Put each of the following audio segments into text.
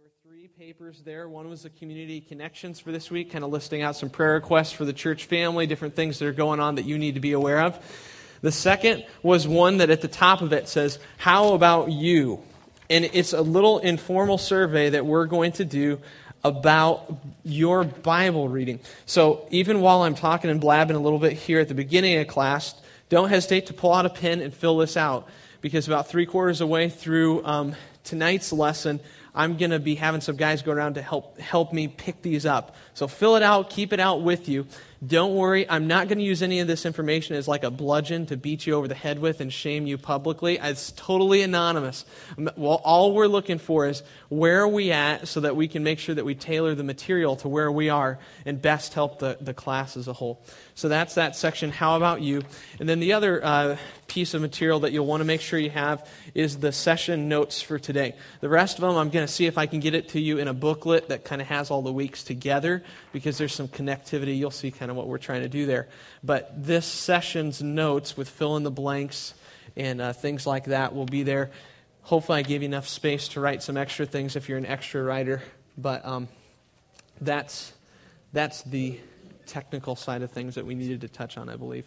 were three papers there. One was the community connections for this week, kind of listing out some prayer requests for the church family, different things that are going on that you need to be aware of. The second was one that at the top of it says, "How about you?" And it's a little informal survey that we're going to do about your Bible reading. So even while I'm talking and blabbing a little bit here at the beginning of class, don't hesitate to pull out a pen and fill this out, because about 3/4 of the way through tonight's lesson, I'm going to be having some guys go around to help me pick these up. So fill it out, keep it out with you. Don't worry, I'm not going to use any of this information as like a bludgeon to beat you over the head with and shame you publicly. It's totally anonymous. Well, all we're looking for is where are we at so that we can make sure that we tailor the material to where we are and best help the class as a whole. So that's that section, how about you? And then the other piece of material that you'll want to make sure you have is the session notes for today. The rest of them, I'm going to see if I can get it to you in a booklet that kind of has all the weeks together, because there's some connectivity. You'll see kind of what we're trying to do there. But this session's notes with fill in the blanks and things like that will be there. Hopefully I gave you enough space to write some extra things if you're an extra writer. But that's the technical side of things that we needed to touch on, I believe.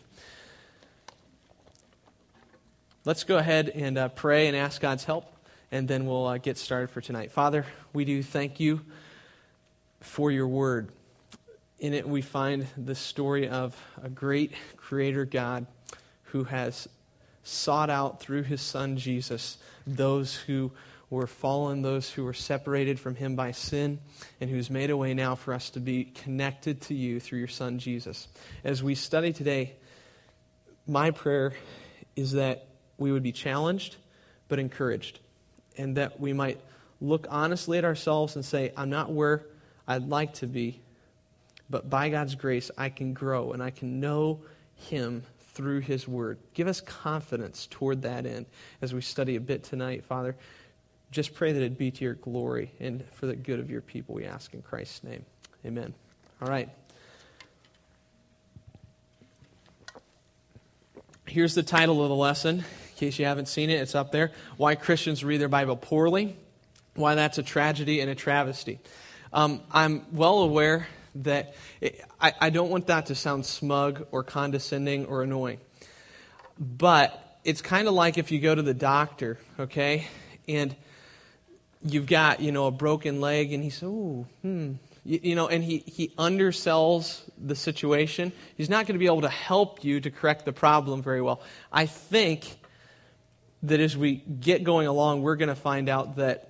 Let's go ahead and pray and ask God's help, and then we'll get started for tonight. Father, we do thank you for your word. In it we find the story of a great creator God who has sought out through his son Jesus those who were fallen, those who were separated from him by sin, and who's made a way now for us to be connected to you through your son Jesus. As we study today, my prayer is that we would be challenged but encouraged, and that we might look honestly at ourselves and say, I'm not where I'd like to be, but by God's grace I can grow and I can know him through his word. Give us confidence toward that end as we study a bit tonight, Father. Just pray that it'd be to your glory and for the good of your people, we ask in Christ's name. Amen. All right. Here's the title of the lesson. In case you haven't seen it, it's up there. Why Christians Read Their Bible Poorly. Why that's a tragedy and a travesty. I'm well aware that I don't want that to sound smug or condescending or annoying. But it's kind of like if you go to the doctor, okay, and you've got, a broken leg, and he says, and he undersells the situation. He's not going to be able to help you to correct the problem very well. I think that as we get going along, we're going to find out that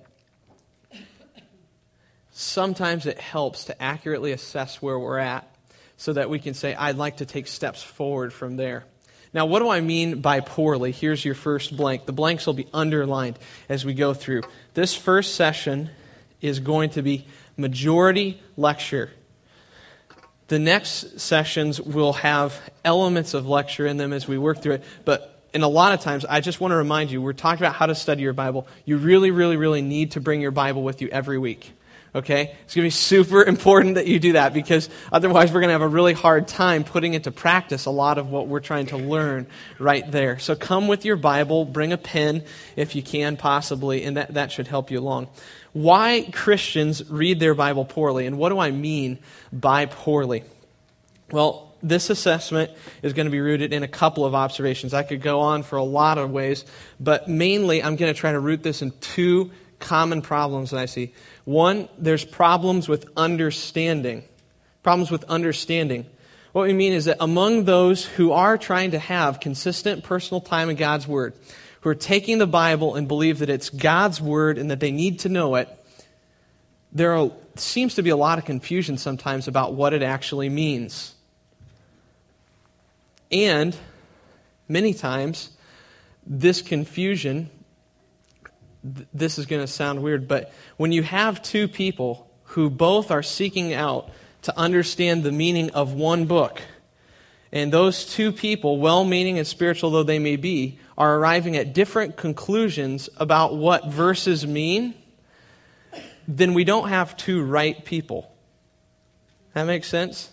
sometimes it helps to accurately assess where we're at so that we can say, I'd like to take steps forward from there. Now, what do I mean by poorly? Here's your first blank. The blanks will be underlined as we go through. This first session is going to be majority lecture. The next sessions will have elements of lecture in them as we work through it, but and a lot of times, I just want to remind you, we're talking about how to study your Bible. You really, really, really need to bring your Bible with you every week. Okay? It's going to be super important that you do that, because otherwise we're going to have a really hard time putting into practice a lot of what we're trying to learn right there. So come with your Bible, bring a pen if you can possibly, and that should help you along. Why Christians read their Bible poorly, and what do I mean by poorly? Well, this assessment is going to be rooted in a couple of observations. I could go on for a lot of ways, but mainly I'm going to try to root this in two common problems that I see. One, there's problems with understanding. Problems with understanding. What we mean is that among those who are trying to have consistent personal time in God's Word, who are taking the Bible and believe that it's God's Word and that they need to know it, there seems to be a lot of confusion sometimes about what it actually means. And many times, this confusion, this is going to sound weird, but when you have two people who both are seeking out to understand the meaning of one book, and those two people, well-meaning and spiritual though they may be, are arriving at different conclusions about what verses mean, then we don't have two right people. That makes sense?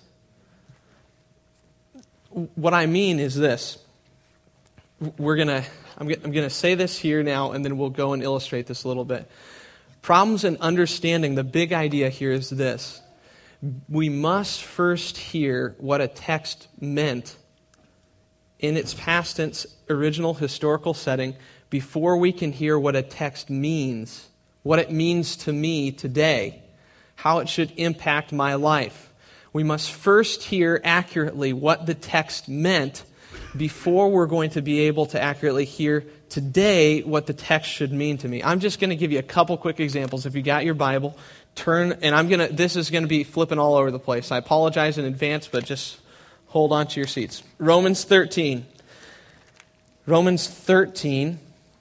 What I mean is this. I'm going to say this here now, and then we'll go and illustrate this a little bit. Problems in understanding the big idea here is this. We must first hear what a text meant in its past tense original historical setting before we can hear what a text means, what it means to me today, how it should impact my life. We must first hear accurately what the text meant before we're going to be able to accurately hear today what the text should mean to me. I'm just going to give you a couple quick examples. If you got your Bible, turn, and this is going to be flipping all over the place. I apologize in advance, but just hold on to your seats. Romans 13. Romans 13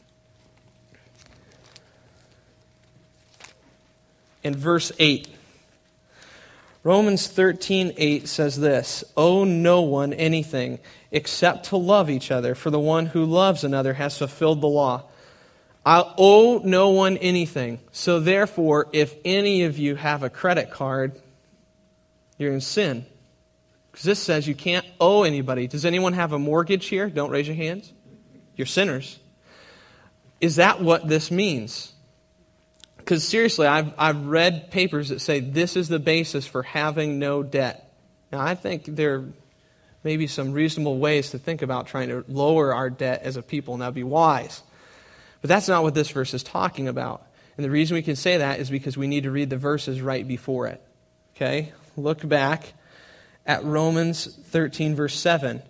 and verse 8. Romans 13:8 says this, "Owe no one anything except to love each other, for the one who loves another has fulfilled the law." I owe no one anything. So therefore, if any of you have a credit card, you're in sin. Because this says you can't owe anybody. Does anyone have a mortgage here? Don't raise your hands. You're sinners. Is that what this means? Because seriously, I've read papers that say this is the basis for having no debt. Now, I think there may be some reasonable ways to think about trying to lower our debt as a people, and that would be wise. But that's not what this verse is talking about. And the reason we can say that is because we need to read the verses right before it. Okay? Look back at Romans 13, verse 7.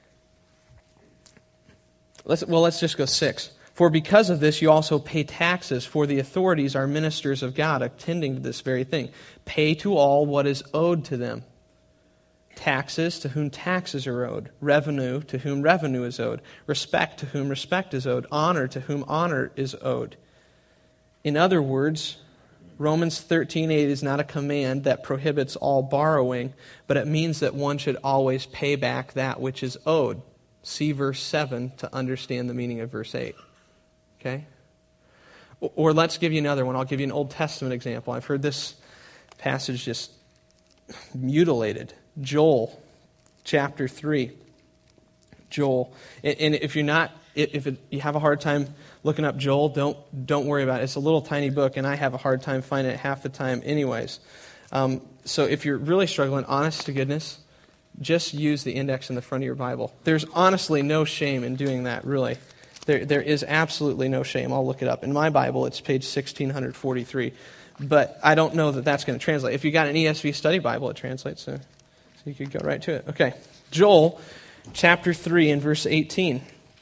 Let's just go 6. "For because of this you also pay taxes, for the authorities are ministers of God, attending to this very thing. Pay to all what is owed to them. Taxes, to whom taxes are owed. Revenue, to whom revenue is owed. Respect, to whom respect is owed. Honor, to whom honor is owed." In other words, Romans 13:8 is not a command that prohibits all borrowing, but it means that one should always pay back that which is owed. See verse 7 to understand the meaning of verse 8. Okay? Or let's give you another one. I'll give you an Old Testament example. I've heard this passage just mutilated. Joel, chapter 3. Joel. And if you have a hard time looking up Joel, don't worry about it. It's a little tiny book, and I have a hard time finding it half the time anyways. So if you're really struggling, honest to goodness, just use the index in the front of your Bible. There's honestly no shame in doing that, really. There is absolutely no shame. I'll look it up. In my Bible, it's page 1643. But I don't know that that's going to translate. If you got an ESV study Bible, it translates. So you could go right to it. Okay. Joel, chapter 3 and verse 18.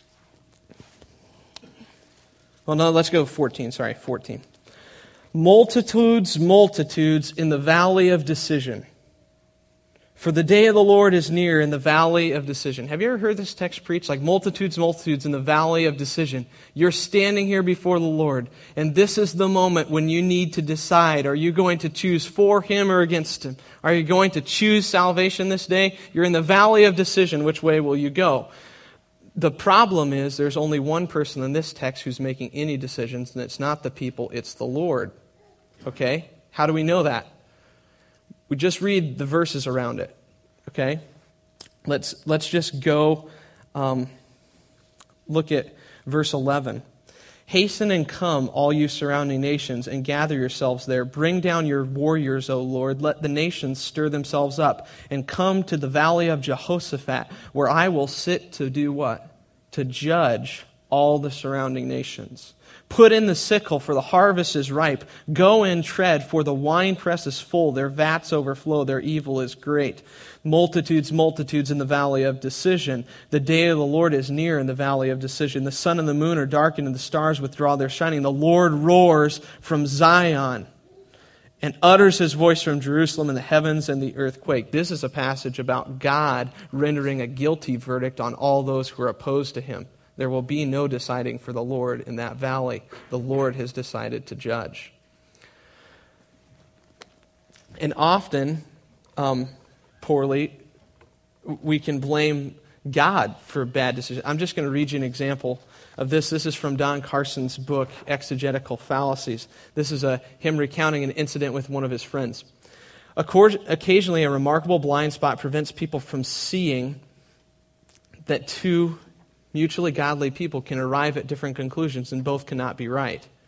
Well, no, let's go 14. Sorry, 14. "Multitudes, multitudes in the valley of decision. For the day of the Lord is near in the valley of decision." Have you ever heard this text preached? Like, multitudes, multitudes in the valley of decision. You're standing here before the Lord, and this is the moment when you need to decide, are you going to choose for Him or against Him? Are you going to choose salvation this day? You're in the valley of decision. Which way will you go? The problem is there's only one person in this text who's making any decisions, and it's not the people, it's the Lord. Okay? How do we know that? We just read the verses around it, okay? Let's just go look at verse 11. "Hasten and come, all you surrounding nations, and gather yourselves there. Bring down your warriors, O Lord. Let the nations stir themselves up, and come to the valley of Jehoshaphat, where I will sit to do what? To judge all the surrounding nations. Put in the sickle, for the harvest is ripe. Go in, tread, for the winepress is full. Their vats overflow. Their evil is great. Multitudes, multitudes in the valley of decision. The day of the Lord is near in the valley of decision. The sun and the moon are darkened, and the stars withdraw their shining. The Lord roars from Zion and utters His voice from Jerusalem, and the heavens and the earth quake." This is a passage about God rendering a guilty verdict on all those who are opposed to Him. There will be no deciding for the Lord in that valley. The Lord has decided to judge. And often, poorly, we can blame God for bad decisions. I'm just going to read you an example of this. This is from Don Carson's book, Exegetical Fallacies. This is him recounting an incident with one of his friends. Occasionally, a remarkable blind spot prevents people from seeing that two mutually godly people can arrive at different conclusions and both cannot be right.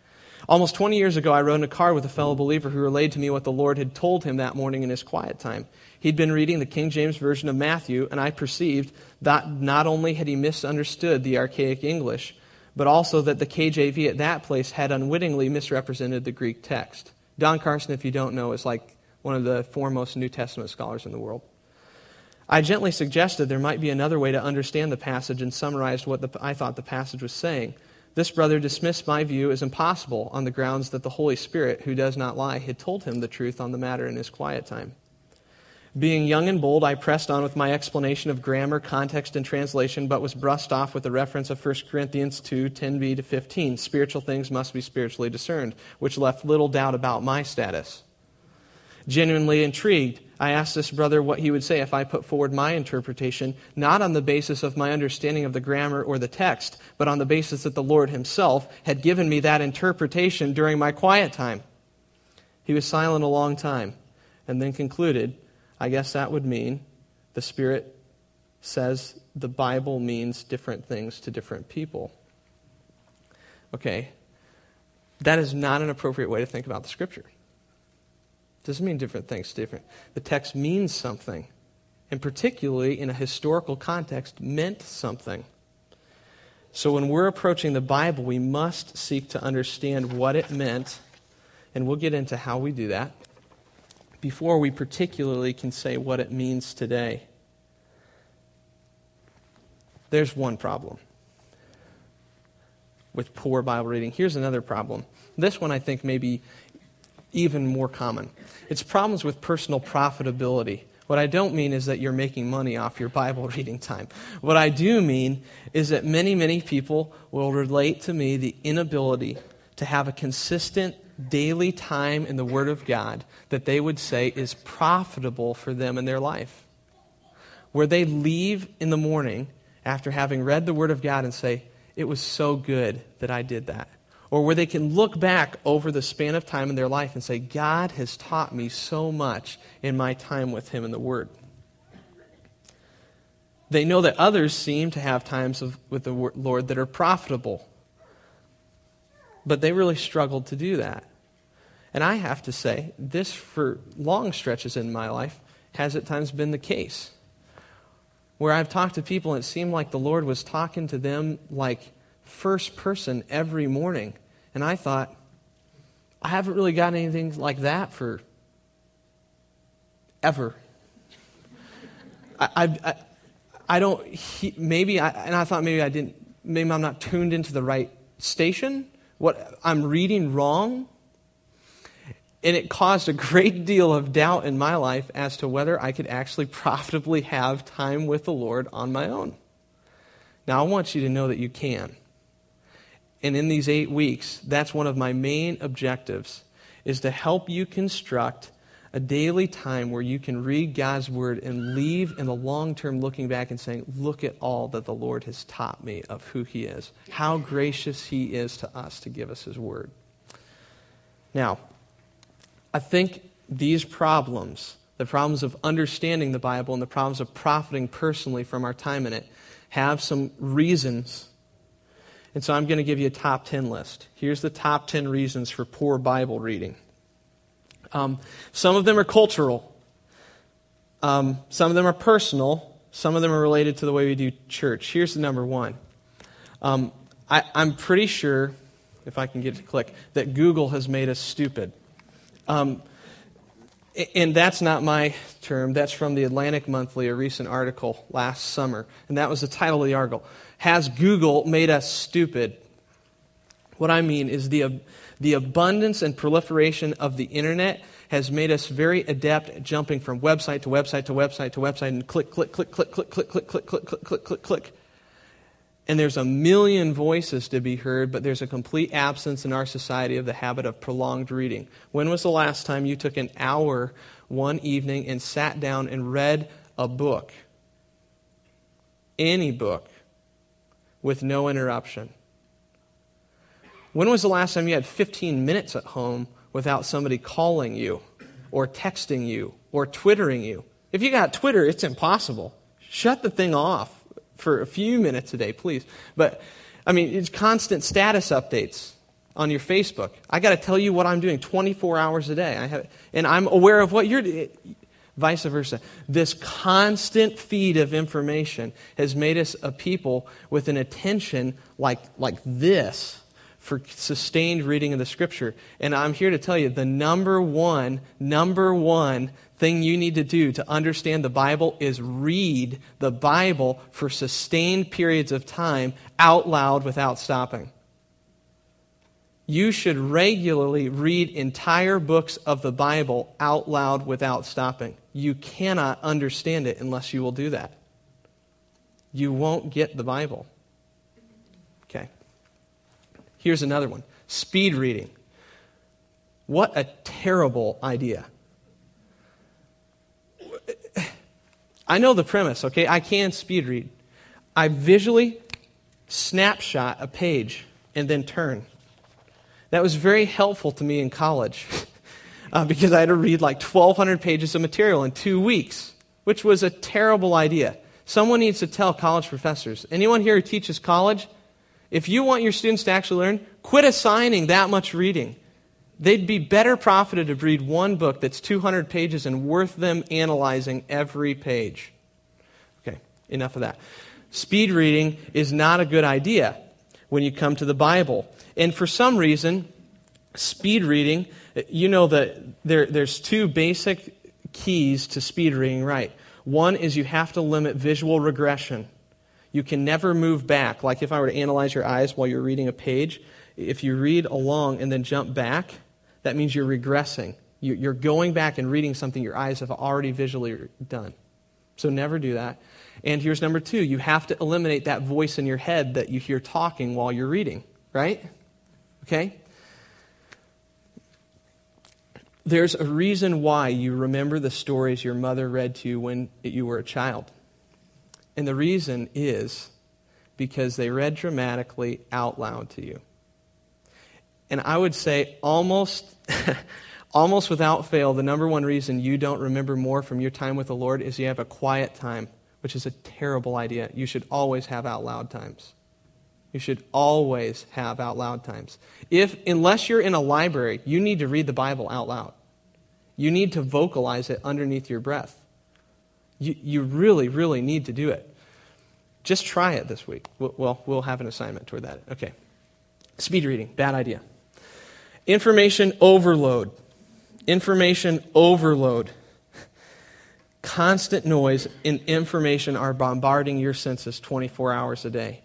Almost 20 years ago, I rode in a car with a fellow believer who relayed to me what the Lord had told him that morning in his quiet time. He'd been reading the King James Version of Matthew, and I perceived that not only had he misunderstood the archaic English, but also that the KJV at that place had unwittingly misrepresented the Greek text. Don Carson, if you don't know, is like one of the foremost New Testament scholars in the world. I gently suggested there might be another way to understand the passage and summarized what I thought the passage was saying. This brother dismissed my view as impossible on the grounds that the Holy Spirit, who does not lie, had told him the truth on the matter in his quiet time. Being young and bold, I pressed on with my explanation of grammar, context, and translation, but was brushed off with the reference of 1 Corinthians 2, 10b to 15. Spiritual things must be spiritually discerned, which left little doubt about my status. Genuinely intrigued, I asked this brother what he would say if I put forward my interpretation, not on the basis of my understanding of the grammar or the text, but on the basis that the Lord himself had given me that interpretation during my quiet time. He was silent a long time, and then concluded, I guess that would mean the Spirit says the Bible means different things to different people. Okay, that is not an appropriate way to think about the Scripture. It doesn't mean different things to different. The text means something, and particularly in a historical context, meant something. So when we're approaching the Bible, we must seek to understand what it meant, and we'll get into how we do that, before we particularly can say what it means today. There's one problem with poor Bible reading. Here's another problem. This one I think may be even more common. It's problems with personal profitability. What I don't mean is that you're making money off your Bible reading time. What I do mean is that many people will relate to me the inability to have a consistent daily time in the Word of God that they would say is profitable for them in their life. Where they leave in the morning after having read the Word of God and say, it was so good that I did that. Or where they can look back over the span of time in their life and say, God has taught me so much in my time with Him in the Word. They know that others seem to have times with the Lord that are profitable. But they really struggled to do that. And I have to say, this for long stretches in my life has at times been the case. Where I've talked to people and it seemed like the Lord was talking to them like first person every morning. And I thought, I haven't really got anything like that for ever. I don't, maybe I'm not tuned into the right station. What I'm reading wrong. And it caused a great deal of doubt in my life as to whether I could actually profitably have time with the Lord on my own. Now, I want you to know that you can. And in these 8 weeks, that's one of my main objectives, is to help you construct a daily time where you can read God's Word and leave in the long term looking back and saying, look at all that the Lord has taught me of who He is, how gracious He is to us to give us His Word. Now, I think these problems, the problems of understanding the Bible and the problems of profiting personally from our time in it, have some reasons. And so I'm going to give you a top 10 list. Here's the top 10 reasons for poor Bible reading. Some of them are cultural. Some of them are personal. Some of them are related to the way we do church. Here's the number one. I'm pretty sure, if I can get it to click, that Google has made us stupid. And that's not my term. That's from the Atlantic Monthly, a recent article last summer. And that was the title of the article. Has Google made us stupid? What I mean is the abundance and proliferation of the internet has made us very adept at jumping from website to website to website to website and click, click, click, click, click, click, click, click, click, click, click, click, click. And there's a million voices to be heard, but there's a complete absence in our society of the habit of prolonged reading. When was the last time you took an hour one evening and sat down and read a book? Any book. With no interruption. When was the last time you had 15 minutes at home without somebody calling you or texting you or Twittering you? If you got Twitter, it's impossible. Shut the thing off for a few minutes a day, please. But, I mean, it's constant status updates on your Facebook. I got to tell you what I'm doing 24 hours a day. And I'm aware of what you're doing. Vice versa. This constant feed of information has made us a people with an attention like this for sustained reading of the Scripture. And I'm here to tell you, the number one thing you need to do to understand the Bible is read the Bible for sustained periods of time out loud without stopping. You should regularly read entire books of the Bible out loud without stopping. You cannot understand it unless you will do that. You won't get the Bible. Okay. Here's another one. Speed reading. What a terrible idea. I know the premise, okay? I can speed read. I visually snapshot a page and then turn. That was very helpful to me in college because I had to read like 1,200 pages of material in 2 weeks, which was a terrible idea. Someone needs to tell college professors. Anyone here who teaches college, if you want your students to actually learn, quit assigning that much reading. They'd be better profited to read one book that's 200 pages and worth them analyzing every page. Okay, enough of that. Speed reading is not a good idea when you come to the Bible. And for some reason, speed reading, you know that there's two basic keys to speed reading right. One is you have to limit visual regression. You can never move back. Like if I were to analyze your eyes while you're reading a page, if you read along and then jump back, that means you're regressing. You're going back and reading something your eyes have already visually done. So never do that. And here's number two. You have to eliminate that voice in your head that you hear talking while you're reading, right? Okay? There's a reason why you remember the stories your mother read to you when you were a child. And the reason is because they read dramatically out loud to you. And I would say almost without fail, the number one reason you don't remember more from your time with the Lord is you have a quiet time, which is a terrible idea. You should always have out loud times. You should always have out loud times. Unless you're in a library, you need to read the Bible out loud. You need to vocalize it underneath your breath. You really, really need to do it. Just try it this week. We'll have an assignment toward that. Okay. Speed reading, bad idea. Information overload. Information overload. Constant noise and information are bombarding your senses 24 hours a day.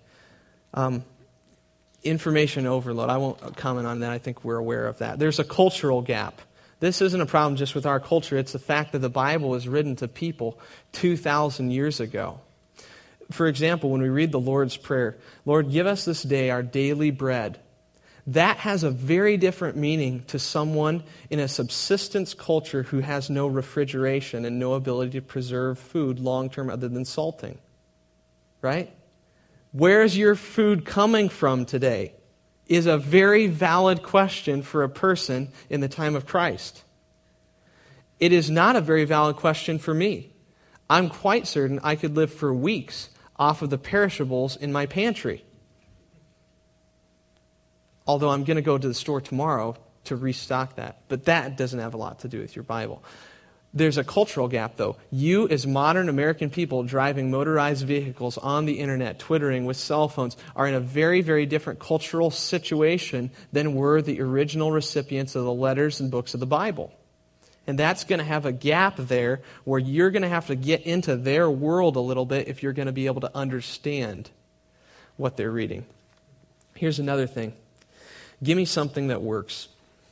Information overload. I won't comment on that. I think we're aware of that. There's a cultural gap. This isn't a problem just with our culture. It's the fact that the Bible was written to people 2,000 years ago. For example, when we read the Lord's Prayer, Lord, give us this day our daily bread. That has a very different meaning to someone in a subsistence culture who has no refrigeration and no ability to preserve food long-term other than salting. Right? Where's your food coming from today? Is a very valid question for a person in the time of Christ. It is not a very valid question for me. I'm quite certain I could live for weeks off of the perishables in my pantry. Although I'm going to go to the store tomorrow to restock that. But that doesn't have a lot to do with your Bible. There's a cultural gap, though. You, as modern American people driving motorized vehicles on the internet, twittering with cell phones, are in a very, very different cultural situation than were the original recipients of the letters and books of the Bible. And that's going to have a gap there where you're going to have to get into their world a little bit if you're going to be able to understand what they're reading. Here's another thing. Give me something that works.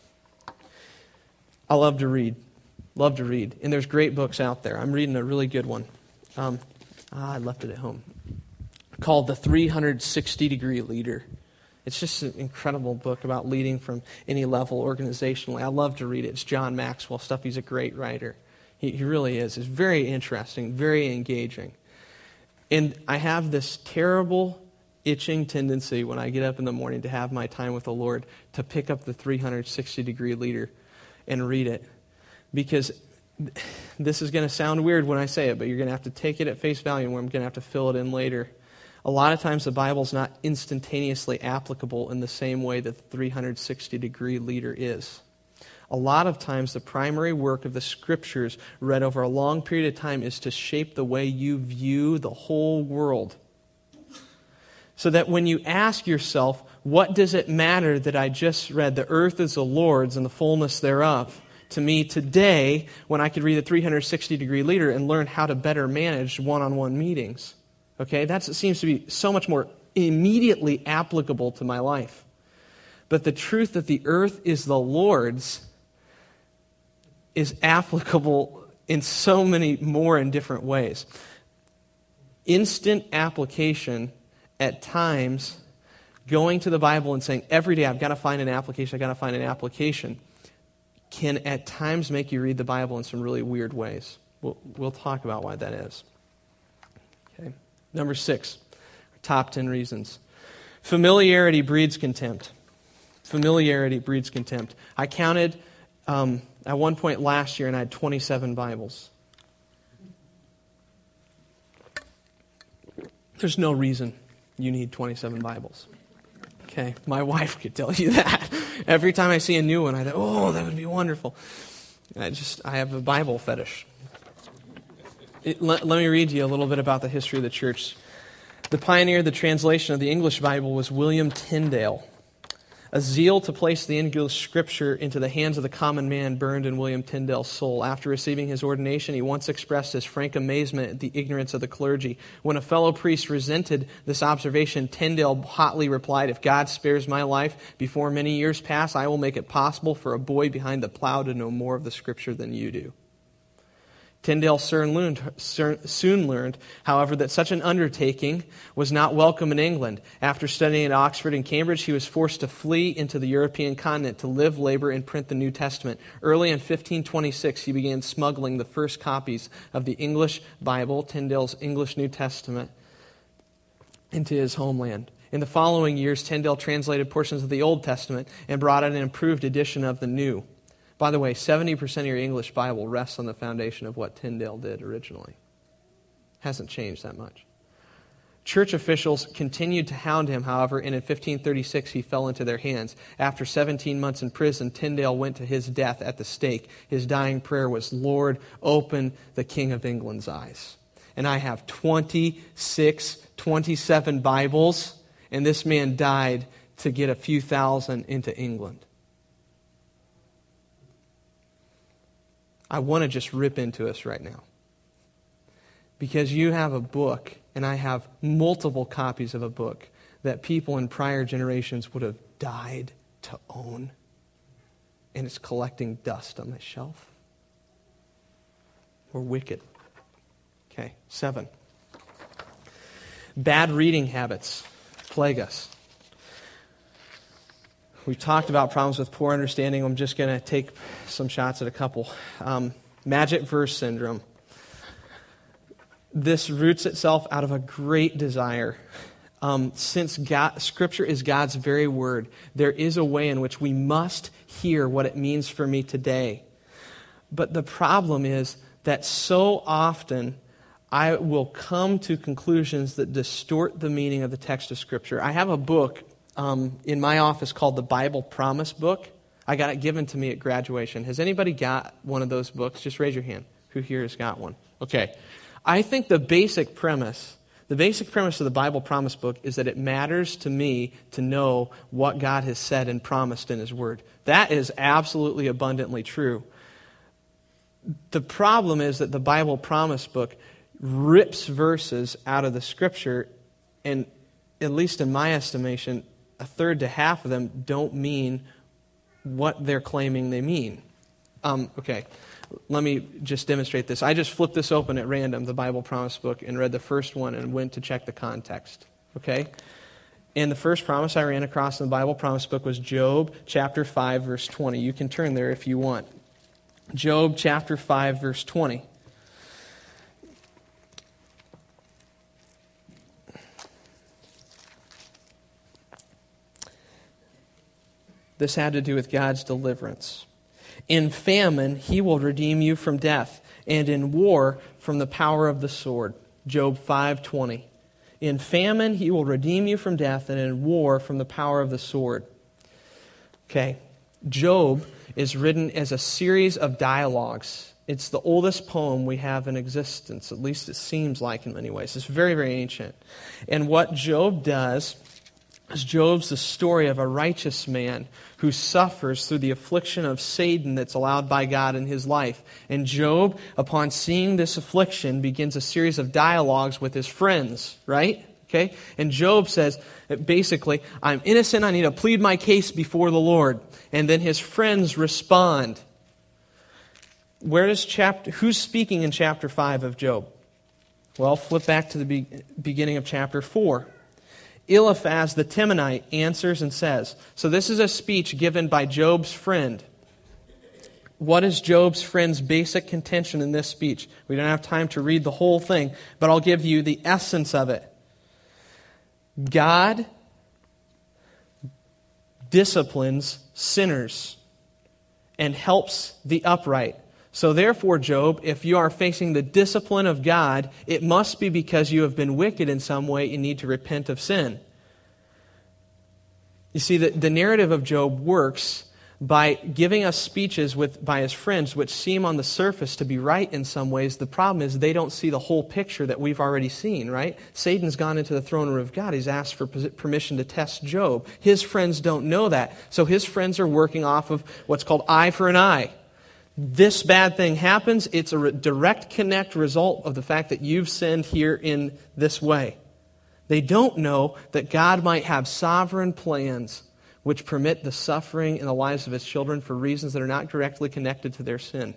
I love to read. Love to read. And there's great books out there. I'm reading a really good one. I left it at home. Called The 360-Degree Leader. It's just an incredible book about leading from any level organizationally. I love to read it. It's John Maxwell stuff. He's a great writer. He really is. It's very interesting, very engaging. And I have this terrible itching tendency when I get up in the morning to have my time with the Lord to pick up the 360-Degree Leader and read it. Because this is going to sound weird when I say it, but you're going to have to take it at face value and I'm going to have to fill it in later. A lot of times the Bible's not instantaneously applicable in the same way that the 360-degree leader is. A lot of times the primary work of the Scriptures read over a long period of time is to shape the way you view the whole world. So that when you ask yourself, what does it matter that I just read, the earth is the Lord's and the fullness thereof, to me today, when I could read the 360-degree leader and learn how to better manage one-on-one meetings. Okay, that seems to be so much more immediately applicable to my life. But the truth that the earth is the Lord's is applicable in so many more and different ways. Instant application at times, going to the Bible and saying, every day I've got to find an application, can at times make you read the Bible in some really weird ways. We'll talk about why that is. Okay. Number 6, top 10 reasons. Familiarity breeds contempt. Familiarity breeds contempt. I counted at one point last year, and I had 27 Bibles. There's no reason you need 27 Bibles. Okay, my wife could tell you that. Every time I see a new one, I think, oh, that would be wonderful. I have a Bible fetish. Let me read to you a little bit about the history of the church. The pioneer of the translation of the English Bible was William Tyndale. A zeal to place the English Scripture into the hands of the common man burned in William Tyndale's soul. After receiving his ordination, he once expressed his frank amazement at the ignorance of the clergy. When a fellow priest resented this observation, Tyndale hotly replied, "If God spares my life before many years pass, I will make it possible for a boy behind the plow to know more of the Scripture than you do." Tyndale soon learned, however, that such an undertaking was not welcome in England. After studying at Oxford and Cambridge, he was forced to flee into the European continent to live, labor, and print the New Testament. Early in 1526, he began smuggling the first copies of the English Bible, Tyndale's English New Testament, into his homeland. In the following years, Tyndale translated portions of the Old Testament and brought out an improved edition of the New. By the way, 70% of your English Bible rests on the foundation of what Tyndale did originally. Hasn't changed that much. Church officials continued to hound him, however, and in 1536 he fell into their hands. After 17 months in prison, Tyndale went to his death at the stake. His dying prayer was, "Lord, open the King of England's eyes." And I have 27 Bibles, and this man died to get a few thousand into England. I want to just rip into us right now. Because you have a book, and I have multiple copies of a book that people in prior generations would have died to own. And it's collecting dust on my shelf. We're wicked. Okay, 7. Bad reading habits plague us. We've talked about problems with poor understanding. I'm just going to take some shots at a couple. Magic verse syndrome. This roots itself out of a great desire. Since Scripture is God's very word, there is a way in which we must hear what it means for me today. But the problem is that so often I will come to conclusions that distort the meaning of the text of Scripture. I have a book in my office called the Bible Promise Book. I got it given to me at graduation. Has anybody got one of those books? Just raise your hand. Who here has got one? Okay. I think the basic premise of the Bible Promise Book is that it matters to me to know what God has said and promised in His Word. That is absolutely abundantly true. The problem is that the Bible Promise Book rips verses out of the Scripture, and at least in my estimation, a third to half of them don't mean what they're claiming they mean. Okay, let me just demonstrate this. I just flipped this open at random, the Bible Promise Book, and read the first one and went to check the context. Okay? And the first promise I ran across in the Bible Promise Book was Job chapter 5, verse 20. You can turn there if you want. Job chapter 5, verse 20. This had to do with God's deliverance. In famine, He will redeem you from death, and in war from the power of the sword. Job 5:20. In famine, he will redeem you from death, and in war from the power of the sword. Okay, Job is written as a series of dialogues. It's the oldest poem we have in existence, at least it seems like in many ways. It's very, very ancient. And what Job does is Job's the story of a righteous man who suffers through the affliction of Satan that's allowed by God in his life. And Job, upon seeing this affliction, begins a series of dialogues with his friends, right? Okay? And Job says, basically, I'm innocent, I need to plead my case before the Lord. And then his friends respond. Who's speaking in chapter 5 of Job? Well, flip back to the beginning of chapter 4. Eliphaz the Temanite answers and says, so this is a speech given by Job's friend. What is Job's friend's basic contention in this speech? We don't have time to read the whole thing, but I'll give you the essence of it. God disciplines sinners and helps the upright. So therefore, Job, if you are facing the discipline of God, it must be because you have been wicked in some way and need to repent of sin. You see, the narrative of Job works by giving us speeches by his friends which seem on the surface to be right in some ways. The problem is they don't see the whole picture that we've already seen, right? Satan's gone into the throne room of God. He's asked for permission to test Job. His friends don't know that. So his friends are working off of what's called eye for an eye. This bad thing happens, it's a direct connect result of the fact that you've sinned here in this way. They don't know that God might have sovereign plans which permit the suffering in the lives of his children for reasons that are not directly connected to their sin.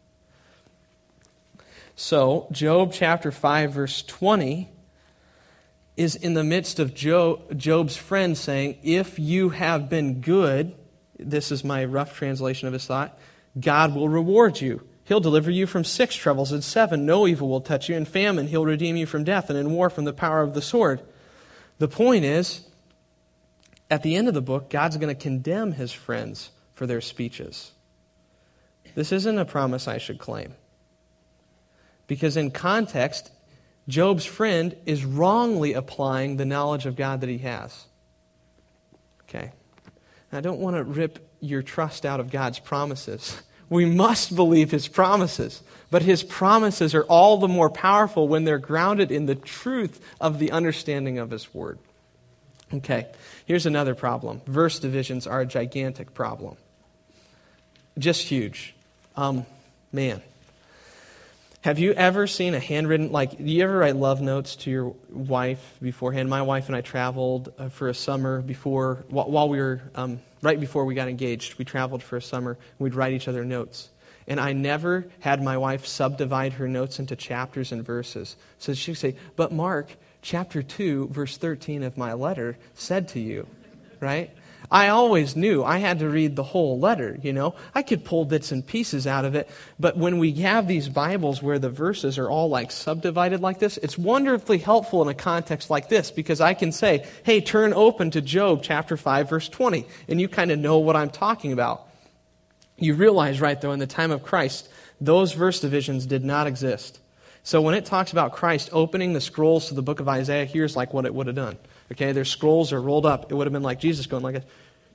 So, Job chapter 5, verse 20 is in the midst of Job's friend saying, if you have been good, this is my rough translation of his thought, God will reward you. He'll deliver you from 6 troubles. In 7, no evil will touch you. In famine, he'll redeem you from death, and in war from the power of the sword. The point is, at the end of the book, God's going to condemn his friends for their speeches. This isn't a promise I should claim. Because in context, Job's friend is wrongly applying the knowledge of God that he has. Okay. I don't want to rip your trust out of God's promises. We must believe his promises. But his promises are all the more powerful when they're grounded in the truth of the understanding of his word. Okay, here's another problem. Verse divisions are a gigantic problem. Just huge. Man. Have you ever seen a handwritten, do you ever write love notes to your wife beforehand? My wife and I traveled for a summer while we were, right before we got engaged. We traveled for a summer. We'd write each other notes. And I never had my wife subdivide her notes into chapters and verses. So she'd say, but Mark, chapter 2, verse 13 of my letter said to you, right? I always knew I had to read the whole letter, I could pull bits and pieces out of it, but when we have these Bibles where the verses are all subdivided like this, it's wonderfully helpful in a context like this because I can say, hey, turn open to Job chapter 5, verse 20, and you kind of know what I'm talking about. You realize, right, though, in the time of Christ, those verse divisions did not exist. So when it talks about Christ opening the scrolls to the book of Isaiah, here's what it would have done. Okay, their scrolls are rolled up. It would have been like Jesus going like a...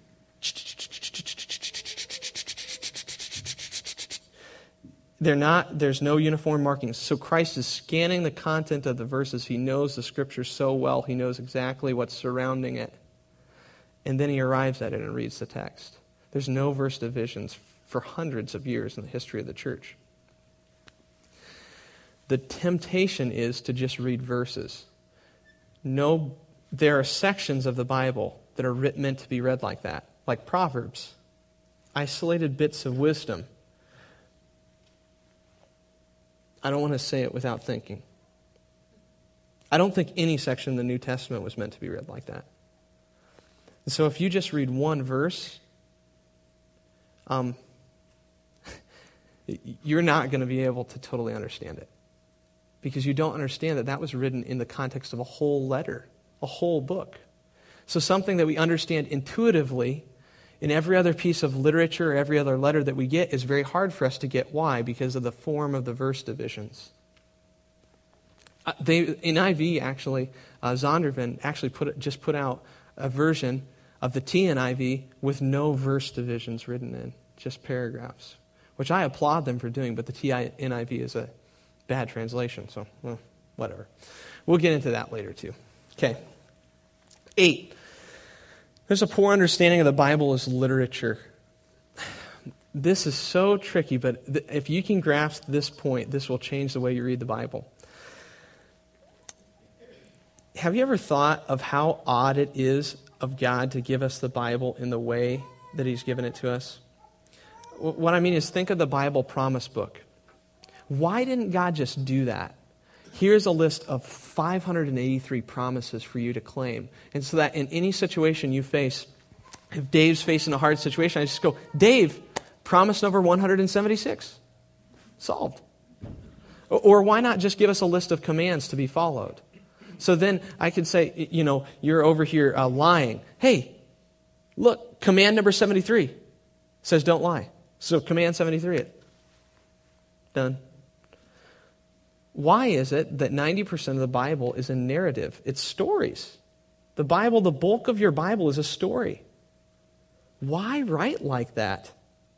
There's no uniform markings. So Christ is scanning the content of the verses. He knows the Scripture so well. He knows exactly what's surrounding it. And then he arrives at it and reads the text. There's no verse divisions for hundreds of years in the history of the church. The temptation is to just read verses. No, there are sections of the Bible that are meant to be read like that, like Proverbs, isolated bits of wisdom. I don't want to say it without thinking. I don't think any section in the New Testament was meant to be read like that. And so if you just read one verse, you're not going to be able to totally understand it. Because you don't understand that was written in the context of a whole letter, a whole book. So something that we understand intuitively in every other piece of literature or every other letter that we get is very hard for us to get. Why? Because of the form of the verse divisions. NIV actually, Zondervan actually put out a version of the TNIV with no verse divisions written in, just paragraphs, which I applaud them for doing, but the TNIV is a bad translation, so whatever. We'll get into that later too. Okay. 8. There's a poor understanding of the Bible as literature. This is so tricky, but if you can grasp this point, this will change the way you read the Bible. Have you ever thought of how odd it is of God to give us the Bible in the way that He's given it to us? What I mean is, think of the Bible promise book. Why didn't God just do that? Here's a list of 583 promises for you to claim. And so that in any situation you face, if Dave's facing a hard situation, I just go, Dave, promise number 176. Solved. Or why not just give us a list of commands to be followed? So then I could say, you're over here lying. Hey, look, command number 73 says don't lie. So command 73, done. Why is it that 90% of the Bible is a narrative? It's stories. The Bible, the bulk of your Bible is a story. Why write like that?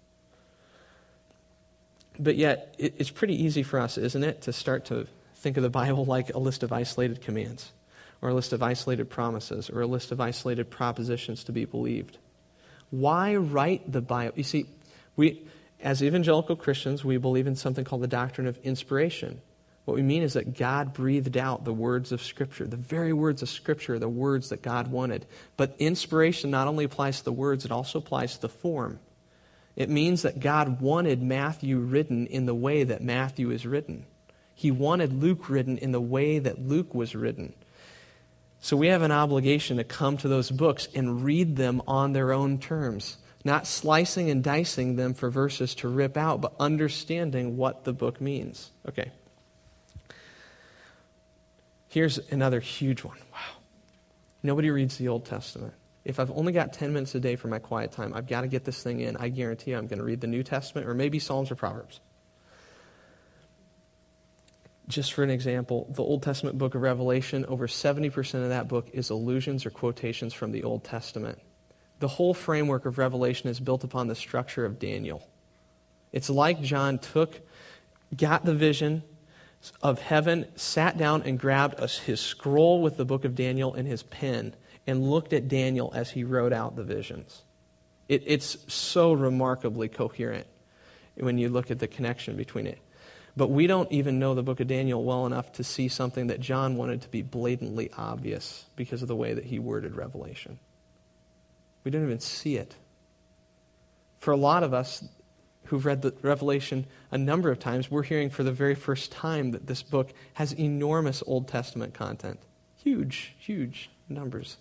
But yet, it's pretty easy for us, isn't it, to start to think of the Bible like a list of isolated commands, or a list of isolated promises, or a list of isolated propositions to be believed. Why write the Bible? You see, we, as evangelical Christians, we believe in something called the doctrine of inspiration. What we mean is that God breathed out the words of Scripture. The very words of Scripture are the words that God wanted. But inspiration not only applies to the words, it also applies to the form. It means that God wanted Matthew written in the way that Matthew is written. He wanted Luke written in the way that Luke was written. So we have an obligation to come to those books and read them on their own terms, not slicing and dicing them for verses to rip out, but understanding what the book means. Okay. Here's another huge one. Wow. Nobody reads the Old Testament. If I've only got 10 minutes a day for my quiet time, I've got to get this thing in. I guarantee you I'm going to read the New Testament or maybe Psalms or Proverbs. Just for an example, the Old Testament book of Revelation, over 70% of that book is allusions or quotations from the Old Testament. The whole framework of Revelation is built upon the structure of Daniel. It's like John got the vision of heaven, sat down and grabbed his scroll with the book of Daniel and his pen and looked at Daniel as he wrote out the visions. It's so remarkably coherent when you look at the connection between it. But we don't even know the book of Daniel well enough to see something that John wanted to be blatantly obvious because of the way that he worded Revelation. We don't even see it. For a lot of us who've read the Revelation a number of times, we're hearing for the very first time that this book has enormous Old Testament content. Huge, huge numbers.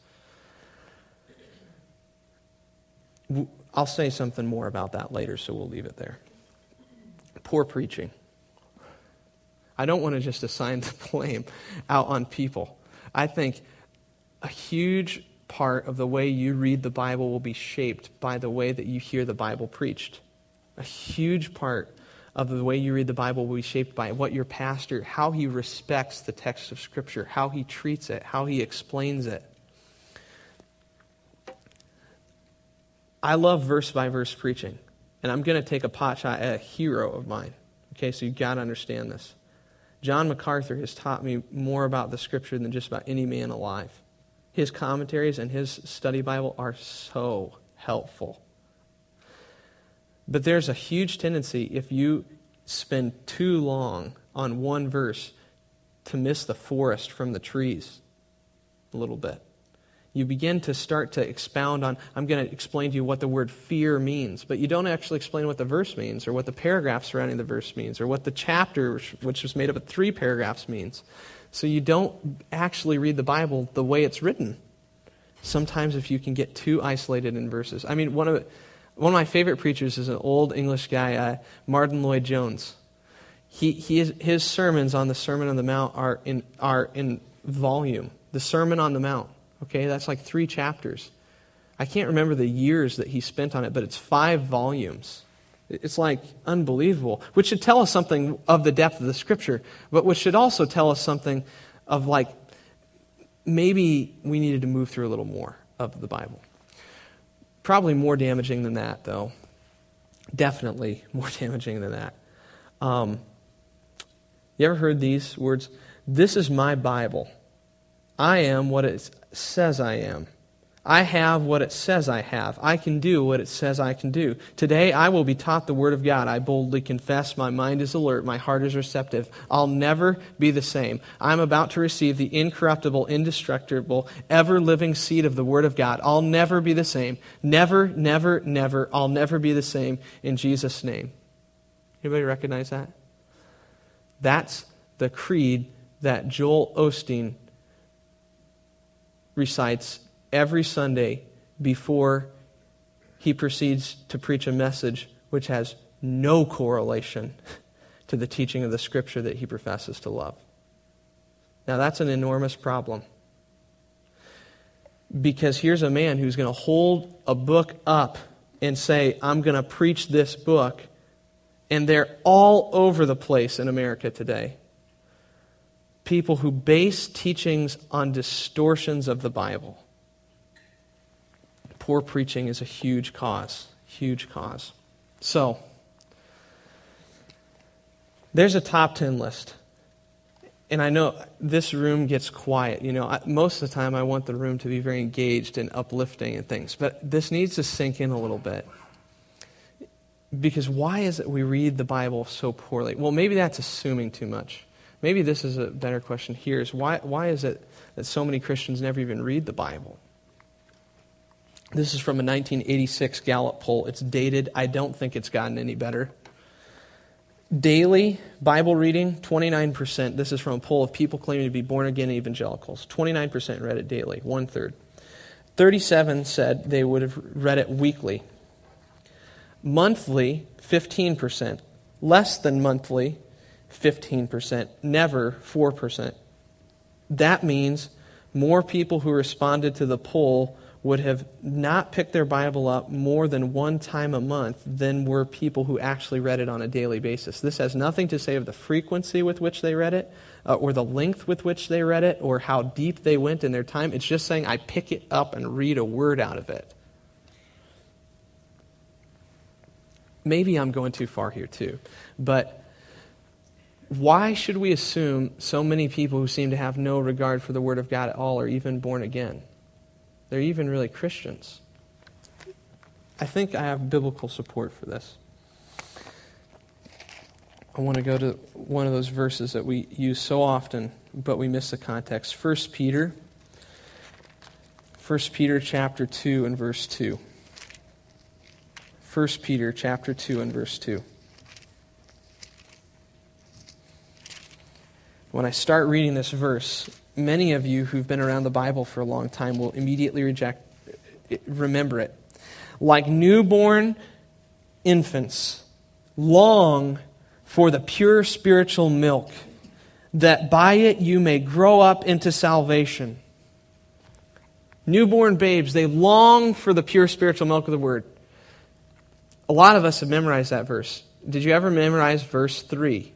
I'll say something more about that later, so we'll leave it there. Poor preaching. I don't want to just assign the blame out on people. I think a huge part of the way you read the Bible will be shaped by the way that you hear the Bible preached. A huge part of the way you read the Bible will be shaped by what your pastor, how he respects the text of Scripture, how he treats it, how he explains it. I love verse-by-verse preaching, and I'm going to take a pot shot at a hero of mine. Okay, so you've got to understand this. John MacArthur has taught me more about the Scripture than just about any man alive. His commentaries and his study Bible are so helpful. But there's a huge tendency, if you spend too long on one verse, to miss the forest from the trees a little bit. You begin to start to expound on, I'm going to explain to you what the word fear means, but you don't actually explain what the verse means, or what the paragraph surrounding the verse means, or what the chapter, which was made up of 3 paragraphs, means. So you don't actually read the Bible the way it's written. Sometimes if you can get too isolated in verses. I mean, one of my favorite preachers is an old English guy, Martin Lloyd-Jones. His sermons on the Sermon on the Mount are in volume. The Sermon on the Mount. Okay, that's like 3 chapters. I can't remember the years that he spent on it, but it's 5 volumes. It's like unbelievable, which should tell us something of the depth of the Scripture, but which should also tell us something of like maybe we needed to move through a little more of the Bible. Probably more damaging than that, though. Definitely more damaging than that. You ever heard these words? This is my Bible. I am what it says I am. I have what it says I have. I can do what it says I can do. Today I will be taught the Word of God. I boldly confess. My mind is alert. My heart is receptive. I'll never be the same. I'm about to receive the incorruptible, indestructible, ever-living seed of the Word of God. I'll never be the same. Never, never, never. I'll never be the same in Jesus' name. Anybody recognize that? That's the creed that Joel Osteen recites every Sunday before he proceeds to preach a message which has no correlation to the teaching of the Scripture that he professes to love. Now that's an enormous problem. Because here's a man who's going to hold a book up and say, I'm going to preach this book, and they're all over the place in America today. People who base teachings on distortions of the Bible. Poor preaching is a huge cause. Huge cause. So, there's a top 10 list. And I know this room gets quiet. You know, most of the time I want the room to be very engaged and uplifting and things. But this needs to sink in a little bit. Because why is it we read the Bible so poorly? Well, maybe that's assuming too much. Maybe this is a better question here. Is why is it that so many Christians never even read the Bible? This is from a 1986 Gallup poll. It's dated. I don't think it's gotten any better. Daily Bible reading, 29%. This is from a poll of people claiming to be born-again evangelicals. 29% read it daily, 1/3. 37% said they would have read it weekly. Monthly, 15%. Less than monthly, 15%. Never, 4%. That means more people who responded to the poll would have not picked their Bible up more than one time a month than were people who actually read it on a daily basis. This has nothing to say of the frequency with which they read it, or the length with which they read it, or how deep they went in their time. It's just saying, I pick it up and read a word out of it. Maybe I'm going too far here too, but why should we assume so many people who seem to have no regard for the Word of God at all are even born again? They're even really Christians. I think I have biblical support for this. I want to go to one of those verses that we use so often, but we miss the context. 1 Peter chapter 2 and verse 2. 1 Peter chapter 2 and verse 2. When I start reading this verse, many of you who've been around the Bible for a long time will immediately remember it. Like newborn infants, long for the pure spiritual milk, that by it you may grow up into salvation. Newborn babes, they long for the pure spiritual milk of the Word. A lot of us have memorized that verse. Did you ever memorize verse 3?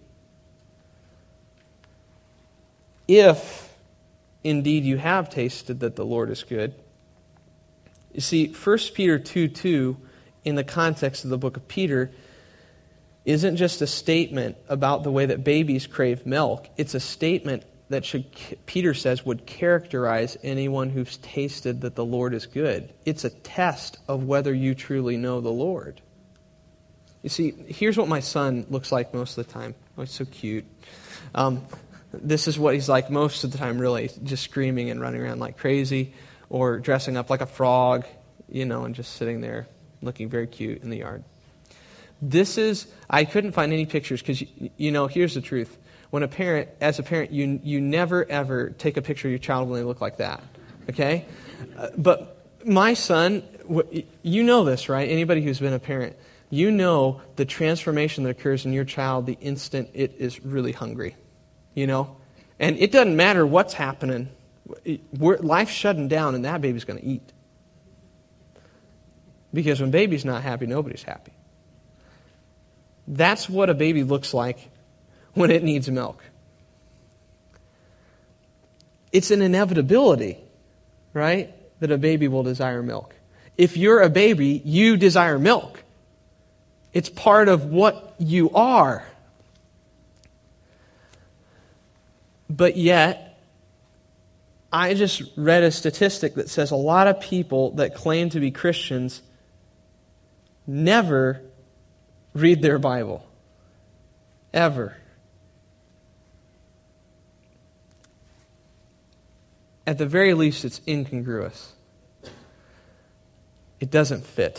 If indeed you have tasted that the Lord is good. You see, 1 Peter 2:2, in the context of the book of Peter, isn't just a statement about the way that babies crave milk. It's a statement that Peter says would characterize anyone who's tasted that the Lord is good. It's a test of whether you truly know the Lord. You see, here's what my son looks like most of the time. Oh, he's so cute. This is what he's like most of the time, really, just screaming and running around like crazy, or dressing up like a frog, and just sitting there looking very cute in the yard. I couldn't find any pictures because, here's the truth. As a parent, you never ever take a picture of your child when they look like that, okay? But my son, you know this, right? Anybody who's been a parent, you know the transformation that occurs in your child the instant it is really hungry. And it doesn't matter what's happening. Life's shutting down and that baby's going to eat. Because when baby's not happy, nobody's happy. That's what a baby looks like when it needs milk. It's an inevitability, right, that a baby will desire milk. If you're a baby, you desire milk. It's part of what you are. But yet, I just read a statistic that says a lot of people that claim to be Christians never read their Bible. Ever. At the very least, it's incongruous. It doesn't fit.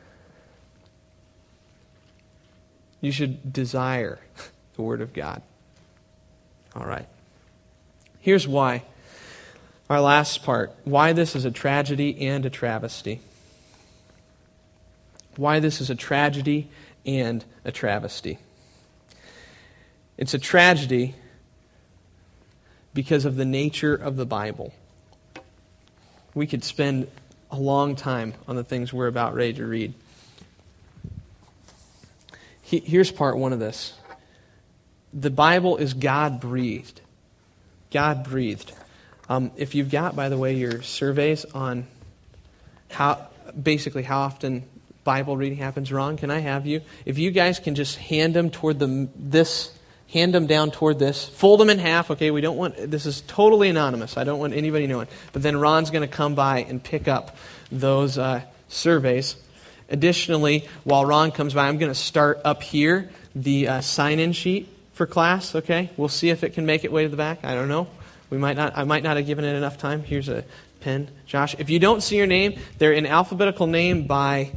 You should desire the Word of God. All right. Here's why. Our last part. Why this is a tragedy and a travesty. Why this is a tragedy and a travesty. It's a tragedy because of the nature of the Bible. We could spend a long time on the things we're about ready to read. Here's part one of this. The Bible is God-breathed. God-breathed. If you've got, by the way, your surveys on how often Bible reading happens, Ron, can I have you? If you guys can just hand them toward hand them down toward this, fold them in half, okay? This is totally anonymous. I don't want anybody knowing. But then Ron's going to come by and pick up those surveys. Additionally, while Ron comes by, I'm going to start up here the sign-in sheet for class, okay? We'll see if it can make its way to the back. I don't know. I might not have given it enough time. Here's a pen. Josh, if you don't see your name, they're in alphabetical name by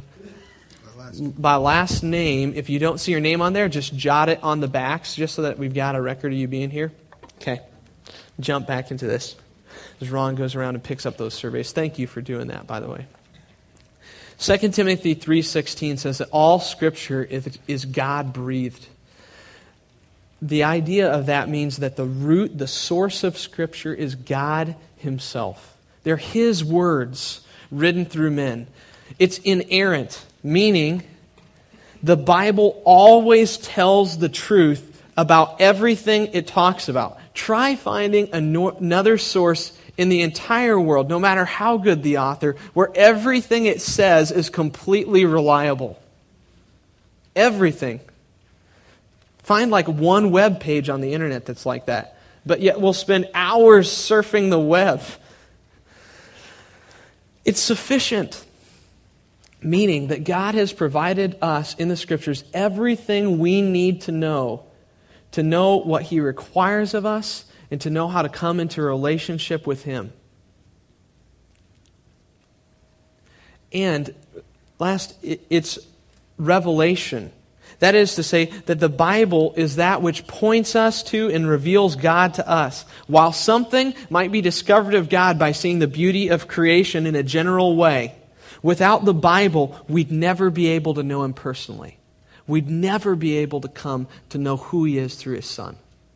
last name. If you don't see your name on there, just jot it on the backs just so that we've got a record of you being here. Okay. Jump back into this as Ron goes around and picks up those surveys. Thank you for doing that, by the way. 2 Timothy 3:16 says that all Scripture is God-breathed. The idea of that means that the source of Scripture is God Himself. They're His words written through men. It's inerrant, meaning the Bible always tells the truth about everything it talks about. Try finding another source in the entire world, no matter how good the author, where everything it says is completely reliable. Everything. Find like one web page on the internet that's like that. But yet we'll spend hours surfing the web. It's sufficient. Meaning that God has provided us in the Scriptures everything we need to know what He requires of us and to know how to come into a relationship with Him. And last, it's revelation. That is to say that the Bible is that which points us to and reveals God to us. While something might be discovered of God by seeing the beauty of creation in a general way, without the Bible, we'd never be able to know Him personally. We'd never be able to come to know who He is through His Son.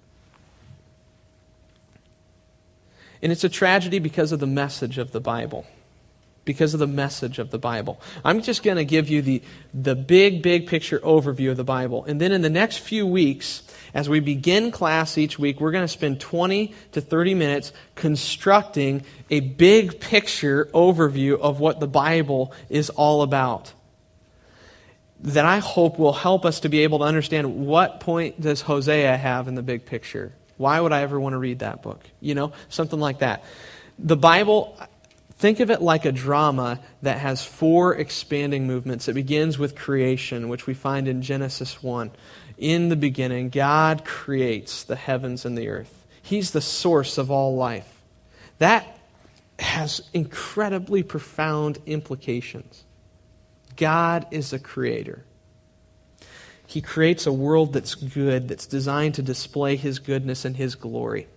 And it's a tragedy because of the message of the Bible. Because of the message of the Bible. I'm just going to give you the big picture overview of the Bible. And then in the next few weeks, as we begin class each week, we're going to spend 20 to 30 minutes constructing a big picture overview of what the Bible is all about. That I hope will help us to be able to understand what point does Hosea have in the big picture. Why would I ever want to read that book? Something like that. The Bible, think of it like a drama that has 4 expanding movements. It begins with creation, which we find in Genesis 1. In the beginning, God creates the heavens and the earth. He's the source of all life. That has incredibly profound implications. God is a creator. He creates a world that's good, that's designed to display His goodness and His glory.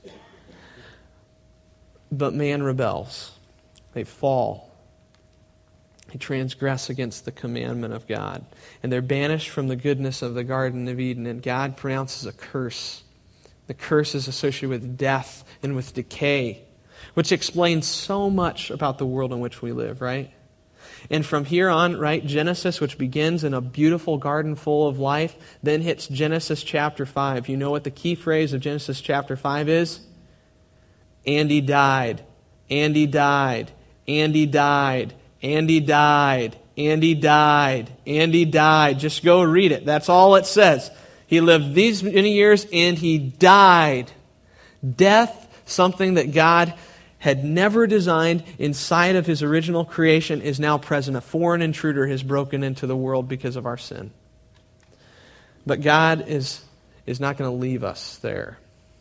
But man rebels. They fall. They transgress against the commandment of God. And they're banished from the goodness of the Garden of Eden. And God pronounces a curse. The curse is associated with death and with decay, which explains so much about the world in which we live, right? And from here on, right, Genesis, which begins in a beautiful garden full of life, then hits Genesis chapter 5. You know what the key phrase of Genesis chapter 5 is? And he died. And he died. And he died. And he died. And he died. And he died. Just go read it. That's all it says. He lived these many years and he died. Death, something that God had never designed inside of his original creation, is now present. A foreign intruder has broken into the world because of our sin. But God is not going to leave us there.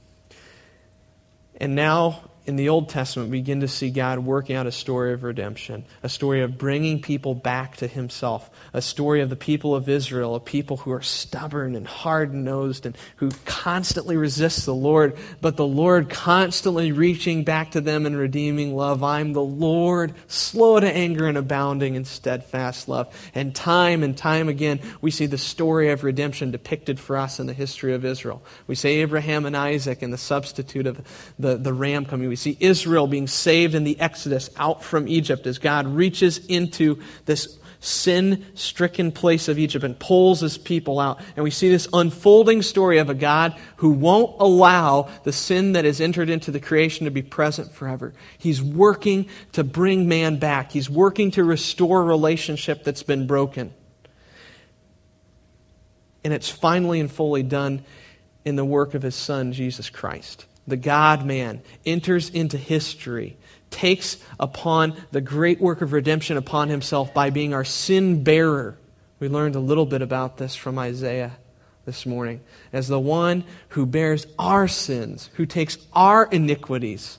And now, in the Old Testament, we begin to see God working out a story of redemption, a story of bringing people back to himself, a story of the people of Israel, a people who are stubborn and hard-nosed and who constantly resist the Lord, but the Lord constantly reaching back to them in redeeming love. I'm the Lord, slow to anger and abounding in steadfast love. And time again, we see the story of redemption depicted for us in the history of Israel. We see Abraham and Isaac and the substitute of the ram coming. We see Israel being saved in the Exodus out from Egypt as God reaches into this sin-stricken place of Egypt and pulls his people out. And we see this unfolding story of a God who won't allow the sin that has entered into the creation to be present forever. He's working to bring man back. He's working to restore a relationship that's been broken. And it's finally and fully done in the work of his Son, Jesus Christ. The God-man enters into history, takes upon the great work of redemption upon himself by being our sin-bearer. We learned a little bit about this from Isaiah this morning. As the one who bears our sins, who takes our iniquities,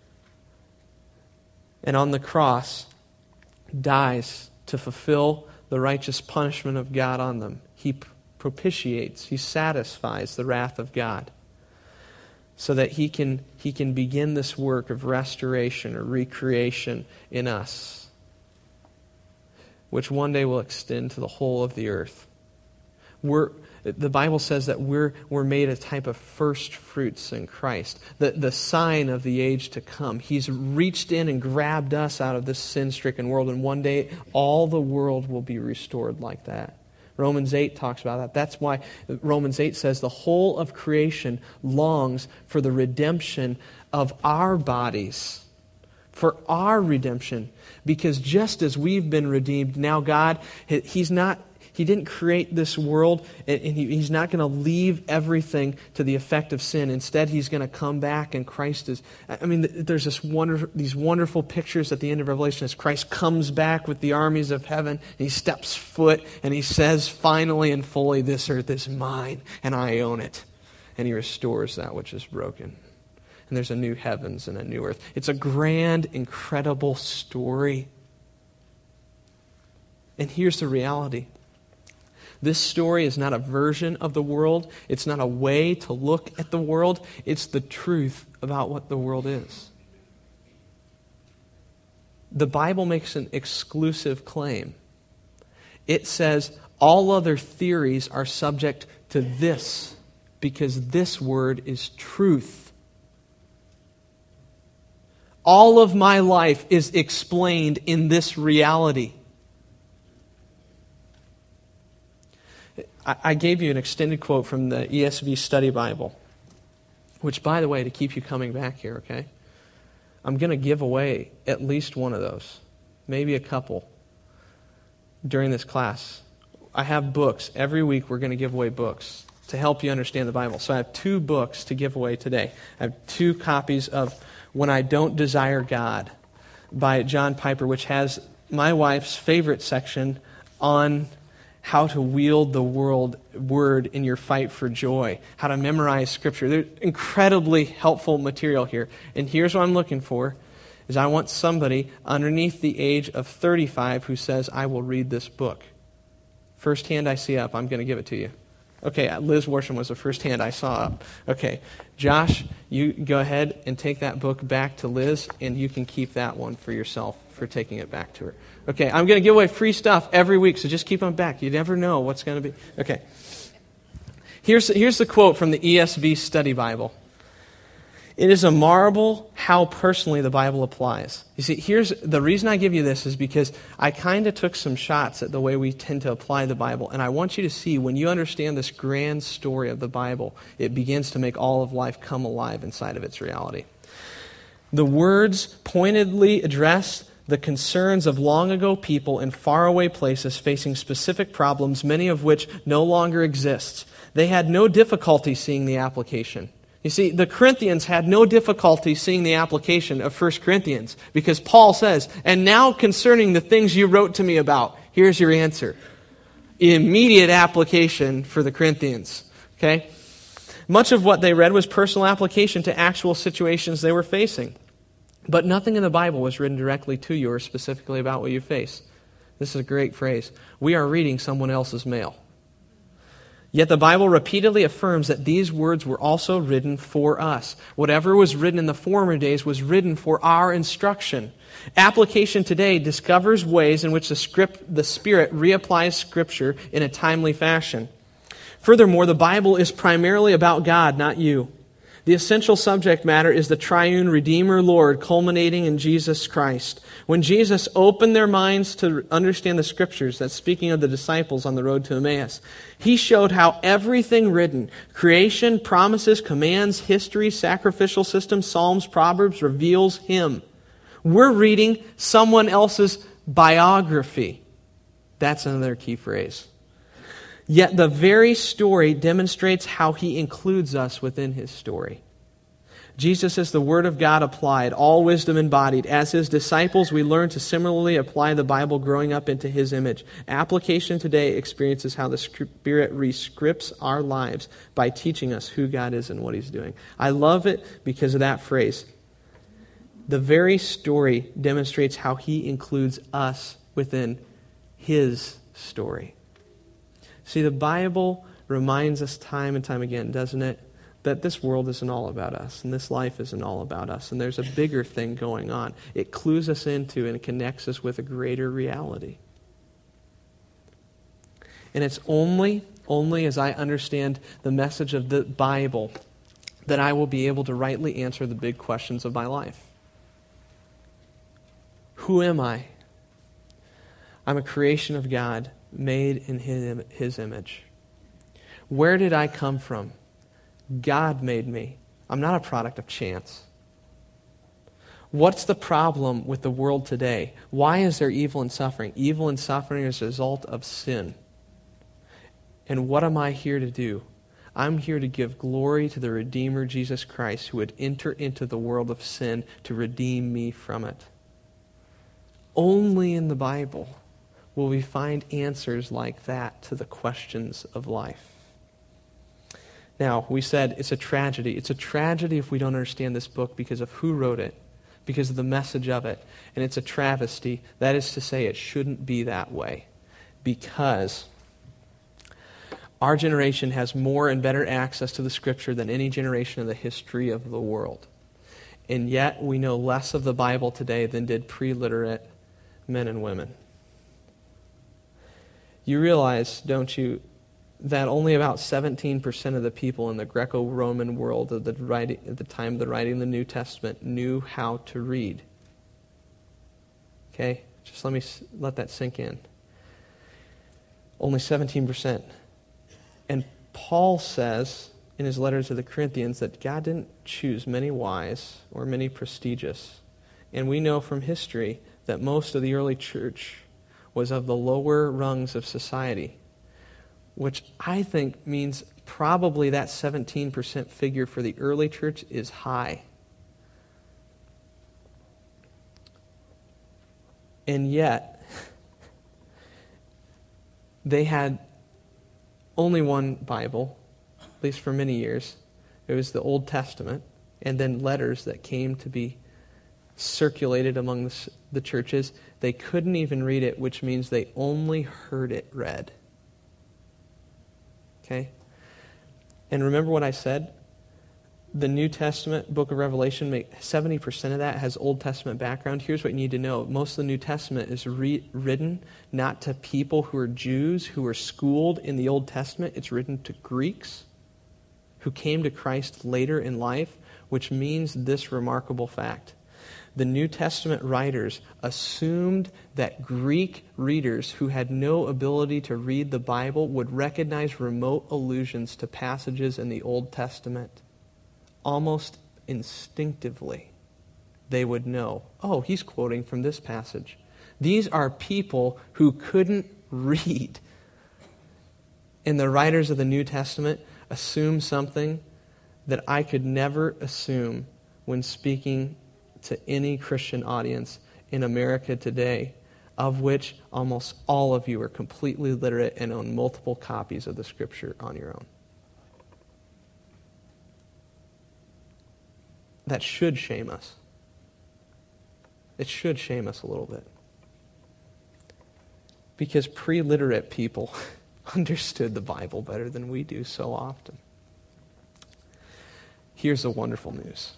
and on the cross dies to fulfill the righteous punishment of God on them. He propitiates, he satisfies the wrath of God, so that he can begin this work of restoration or recreation in us, which one day will extend to the whole of the earth. The Bible says that we're made a type of first fruits in Christ, the sign of the age to come. He's reached in and grabbed us out of this sin-stricken world, and one day all the world will be restored like that. Romans 8 talks about that. That's why Romans 8 says the whole of creation longs for the redemption of our bodies, for our redemption. Because just as we've been redeemed, now God, He didn't create this world, and He's not going to leave everything to the effect of sin. Instead, He's going to come back, and Christ is... there's these wonderful pictures at the end of Revelation as Christ comes back with the armies of heaven, and He steps foot, and He says, finally and fully, this earth is mine, and I own it. And He restores that which is broken. And there's a new heavens and a new earth. It's a grand, incredible story. And here's the reality. This story is not a version of the world. It's not a way to look at the world. It's the truth about what the world is. The Bible makes an exclusive claim. It says all other theories are subject to this because this word is truth. All of my life is explained in this reality. I gave you an extended quote from the ESV Study Bible, which, by the way, to keep you coming back here, okay? I'm going to give away at least one of those, maybe a couple, during this class. I have books. Every week we're going to give away books to help you understand the Bible. So I have 2 books to give away today. I have 2 copies of When I Don't Desire God by John Piper, which has my wife's favorite section on how to wield the word in your fight for joy, how to memorize Scripture. There's incredibly helpful material here. And here's what I'm looking for, is I want somebody underneath the age of 35 who says, I will read this book. First hand I see up, I'm going to give it to you. Okay, Liz Worsham was the first hand I saw up. Okay, Josh, you go ahead and take that book back to Liz, and you can keep that one for yourself for taking it back to her. Okay, I'm going to give away free stuff every week, so just keep them back. You never know what's going to be. Okay. Here's the quote from the ESV Study Bible. It is a marvel how personally the Bible applies. You see, here's the reason I give you this is because I kind of took some shots at the way we tend to apply the Bible. And I want you to see, when you understand this grand story of the Bible, it begins to make all of life come alive inside of its reality. The words pointedly address the concerns of long ago people in faraway places facing specific problems, many of which no longer exist. They had no difficulty seeing the application. You see, the Corinthians had no difficulty seeing the application of 1 Corinthians because Paul says, and now concerning the things you wrote to me about, here's your answer. Immediate application for the Corinthians. Okay? Much of what they read was personal application to actual situations they were facing. But nothing in the Bible was written directly to you or specifically about what you face. This is a great phrase. We are reading someone else's mail. Yet the Bible repeatedly affirms that these words were also written for us. Whatever was written in the former days was written for our instruction. Application today discovers ways in which the Spirit reapplies Scripture in a timely fashion. Furthermore, the Bible is primarily about God, not you. The essential subject matter is the triune Redeemer Lord, culminating in Jesus Christ. When Jesus opened their minds to understand the Scriptures, that's speaking of the disciples on the road to Emmaus, He showed how everything written, creation, promises, commands, history, sacrificial system, Psalms, Proverbs, reveals Him. We're reading someone else's biography. That's another key phrase. Yet the very story demonstrates how He includes us within His story. Jesus is the Word of God applied, all wisdom embodied. As His disciples, we learn to similarly apply the Bible growing up into His image. Application today experiences how the Spirit rescripts our lives by teaching us who God is and what He's doing. I love it because of that phrase. The very story demonstrates how He includes us within His story. See, the Bible reminds us time and time again, doesn't it, that this world isn't all about us, and this life isn't all about us, and there's a bigger thing going on. It clues us into and connects us with a greater reality. And it's only as I understand the message of the Bible that I will be able to rightly answer the big questions of my life. Who am I? I'm a creation of God, made in His image. Where did I come from? God made me. I'm not a product of chance. What's the problem with the world today? Why is there evil and suffering? Evil and suffering is a result of sin. And what am I here to do? I'm here to give glory to the Redeemer, Jesus Christ, who would enter into the world of sin to redeem me from it. Only in the Bible will we find answers like that to the questions of life. Now, we said it's a tragedy. It's a tragedy if we don't understand this book because of who wrote it, because of the message of it. And it's a travesty. That is to say, it shouldn't be that way. Because our generation has more and better access to the Scripture than any generation in the history of the world. And yet, we know less of the Bible today than did pre-literate men and women. You realize, don't you, that only about 17% of the people in the Greco-Roman world at the time of the writing of the New Testament knew how to read. Okay? Just let that sink in. Only 17%. And Paul says in his letter to the Corinthians that God didn't choose many wise or many prestigious. And we know from history that most of the early church was of the lower rungs of society, which I think means probably that 17% figure for the early church is high. And yet, they had only one Bible, at least for many years. It was the Old Testament, and then letters that came to be circulated among the churches. They couldn't even read it, which means they only heard it read. Okay? And remember what I said? The New Testament, book of Revelation, 70% of that has Old Testament background. Here's what you need to know. Most of the New Testament is written not to people who are Jews, who were schooled in the Old Testament. It's written to Greeks who came to Christ later in life, which means this remarkable fact. The New Testament writers assumed that Greek readers who had no ability to read the Bible would recognize remote allusions to passages in the Old Testament. Almost instinctively, they would know, oh, he's quoting from this passage. These are people who couldn't read. And the writers of the New Testament assume something that I could never assume when speaking to any Christian audience in America today, of which almost all of you are completely literate and own multiple copies of the Scripture on your own. That should shame us. It should shame us a little bit. Because pre-literate people understood the Bible better than we do so often. Here's the wonderful news.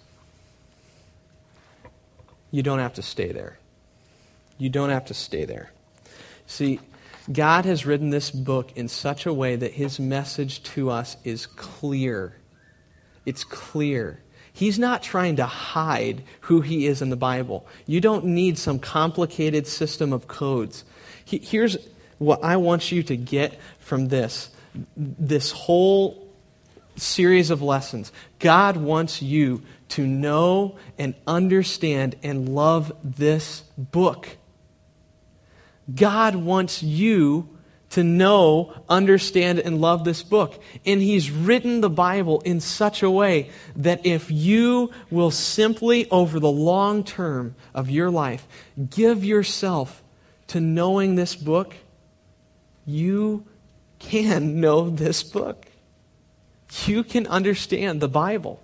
You don't have to stay there. You don't have to stay there. See, God has written this book in such a way that His message to us is clear. It's clear. He's not trying to hide who He is in the Bible. You don't need some complicated system of codes. Here's what I want you to get from this whole series of lessons. God wants you to know and understand and love this book. God wants you to know, understand, and love this book. And He's written the Bible in such a way that if you will simply, over the long term of your life, give yourself to knowing this book, you can know this book. You can understand the Bible.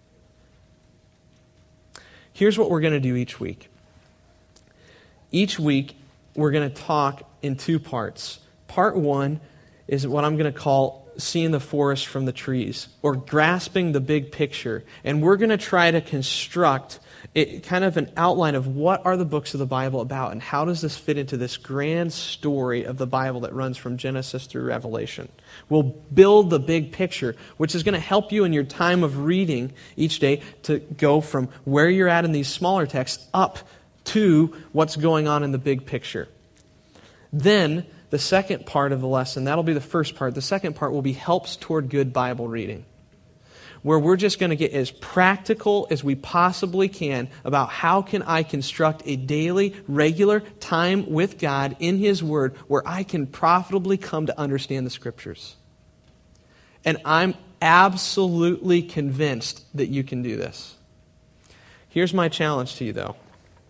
Here's what we're going to do each week. Each week, we're going to talk in two parts. Part one is what I'm going to call seeing the forest from the trees, or grasping the big picture. And we're going to try to construct kind of an outline of what are the books of the Bible about, and how does this fit into this grand story of the Bible that runs from Genesis through Revelation. We'll build the big picture, which is going to help you in your time of reading each day to go from where you're at in these smaller texts up to what's going on in the big picture. Then, the second part of the lesson, that'll be the first part. The second part will be helps toward good Bible reading, where we're just going to get as practical as we possibly can about how can I construct a daily, regular time with God in His Word where I can profitably come to understand the Scriptures. And I'm absolutely convinced that you can do this. Here's my challenge to you, though.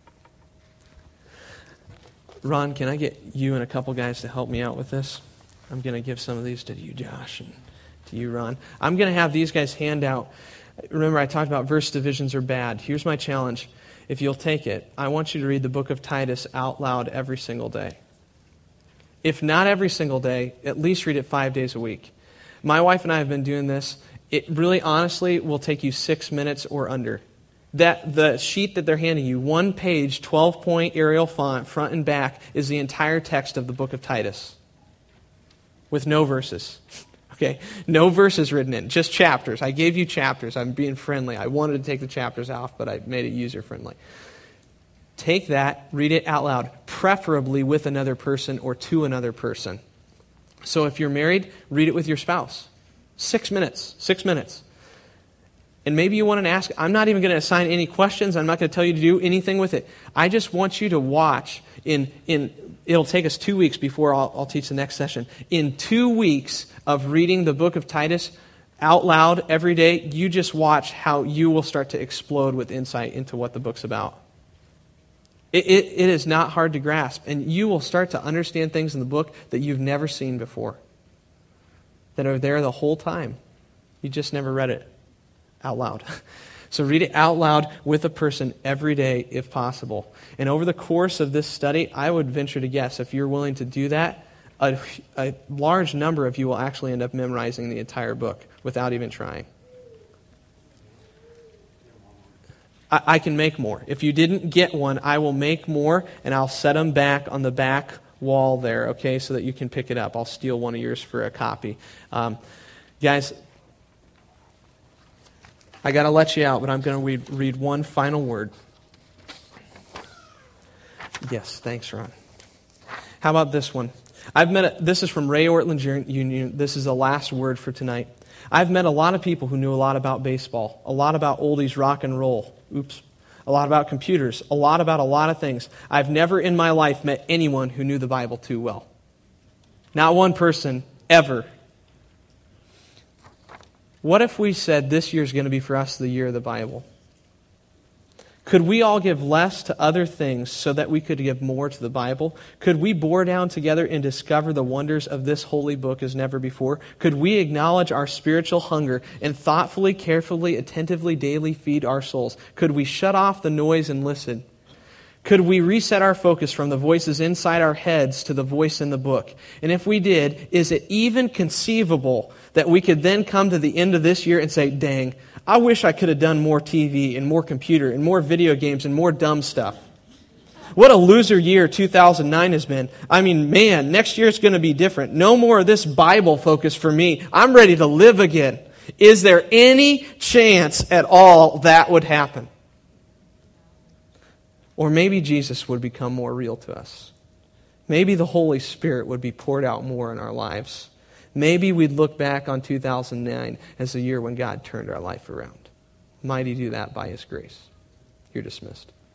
Ron, can I get you and a couple guys to help me out with this? I'm going to give some of these to you, Josh, and to you, Ron. I'm going to have these guys hand out. Remember, I talked about verse divisions are bad. Here's my challenge. If you'll take it, I want you to read the book of Titus out loud every single day. If not every single day, at least read it 5 days a week. My wife and I have been doing this. It really, honestly, will take you 6 minutes or under. The sheet that they're handing you, 1 page, 12-point Arial font, front and back, is the entire text of the book of Titus. With no verses. Okay? No verses written in, just chapters. I gave you chapters. I'm being friendly. I wanted to take the chapters off, but I made it user-friendly. Take that, read it out loud, preferably with another person or to another person. So if you're married, read it with your spouse. 6 minutes. 6 minutes. And maybe you want to ask, I'm not even going to assign any questions. I'm not going to tell you to do anything with it. I just want you to watch it'll take us 2 weeks before I'll teach the next session. In 2 weeks of reading the book of Titus out loud every day, you just watch how you will start to explode with insight into what the book's about. It is not hard to grasp. And you will start to understand things in the book that you've never seen before, that are there the whole time. You just never read it out loud. So read it out loud with a person every day if possible. And over the course of this study, I would venture to guess, if you're willing to do that, a large number of you will actually end up memorizing the entire book without even trying. I can make more. If you didn't get one, I will make more, and I'll set them back on the back wall there, okay, so that you can pick it up. I'll steal one of yours for a copy. Guys, I got to let you out, but I'm going to read one final word. Yes, thanks, Ron. How about this one? This is from Ray Ortland Jr. This is the last word for tonight. I've met a lot of people who knew a lot about baseball, a lot about oldies rock and roll. A lot about computers, a lot about a lot of things. I've never in my life met anyone who knew the Bible too well. Not one person, ever. What if we said this year is going to be for us the year of the Bible? Could we all give less to other things so that we could give more to the Bible? Could we bore down together and discover the wonders of this holy book as never before? Could we acknowledge our spiritual hunger and thoughtfully, carefully, attentively, daily feed our souls? Could we shut off the noise and listen? Could we reset our focus from the voices inside our heads to the voice in the book? And if we did, is it even conceivable that we could then come to the end of this year and say, dang, I wish I could have done more TV and more computer and more video games and more dumb stuff. What a loser year 2009 has been. I mean, man, next year it's going to be different. No more of this Bible focus for me. I'm ready to live again. Is there any chance at all that would happen? Or maybe Jesus would become more real to us. Maybe the Holy Spirit would be poured out more in our lives. Maybe we'd look back on 2009 as the year when God turned our life around. Might He do that by His grace. You're dismissed.